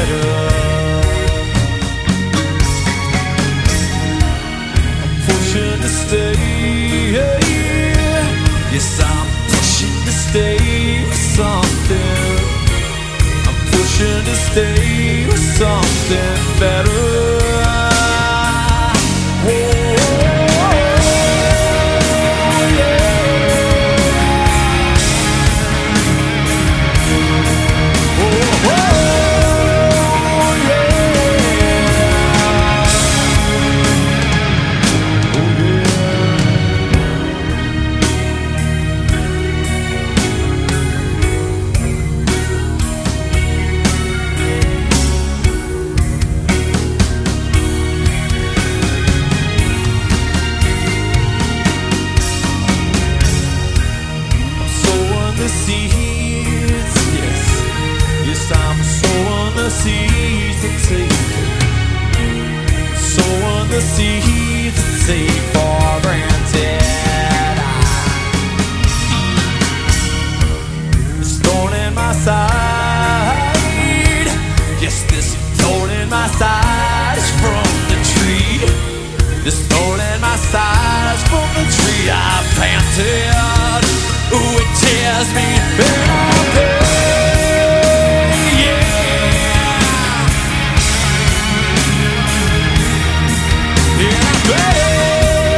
better. I'm pushing to stay. Yes, I'm pushing to stay with something. I'm pushing to stay with something better. Seeds, yes, I'm sowing the seeds that take, sowing the seeds that take for granted. This thorn in my side, yes, this thorn in my side is from the tree. This thorn in my side is from the tree I planted. Ooh, it tears me up, yeah. Yeah, baby.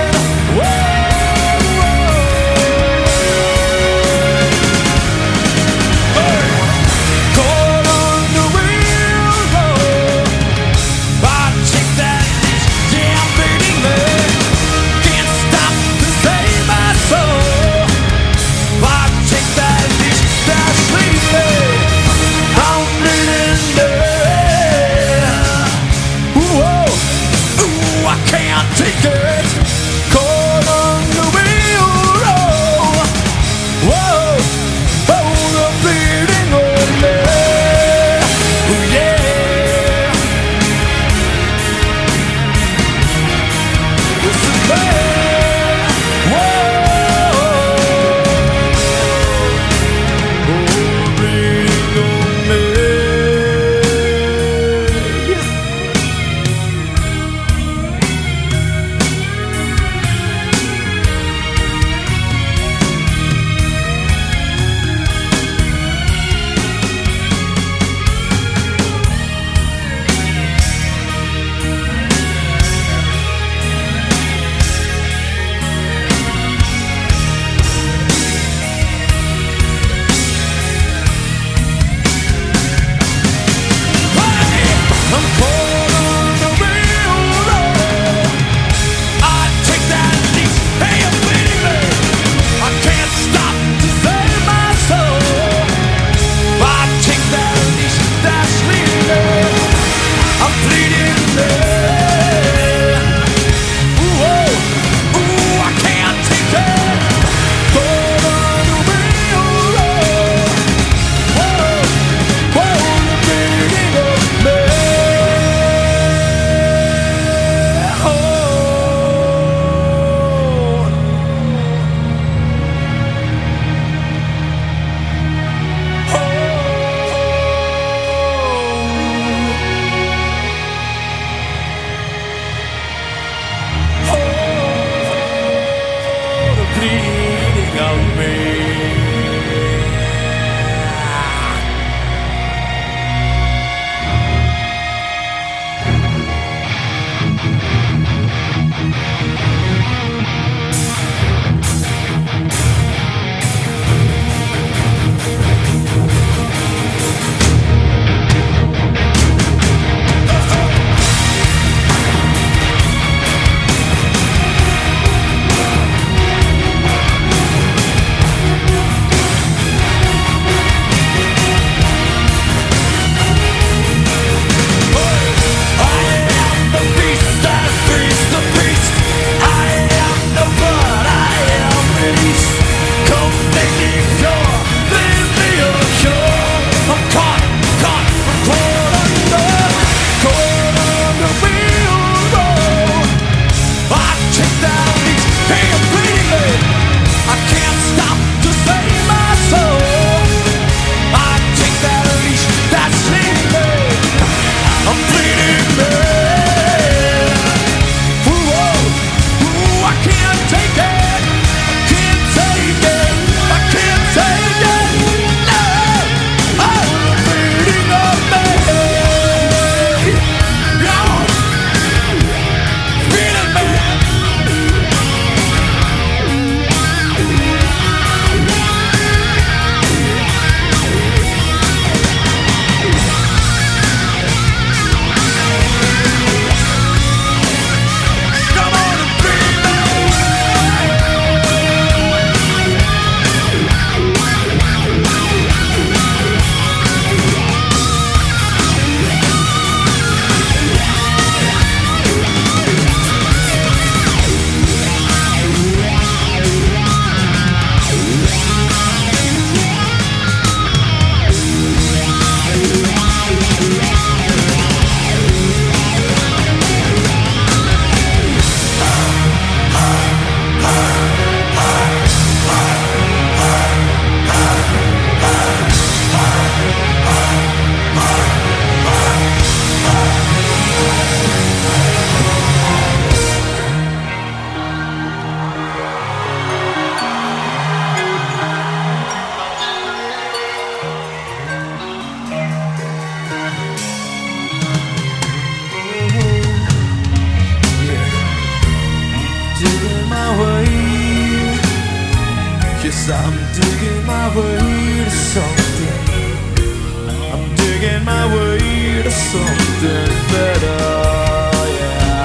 I'm digging my way to something. I'm digging my way to something better, yeah.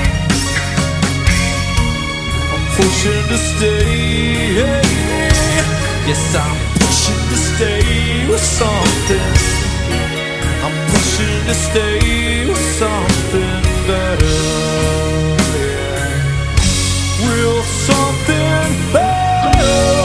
I'm pushing to stay, yes, I'm pushing to stay with something. I'm pushing to stay with something better, yeah. Real something better.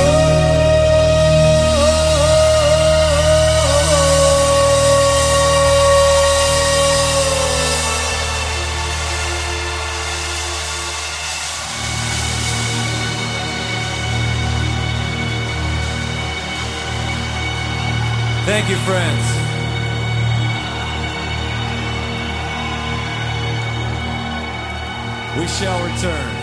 Thank you, friends. We shall return.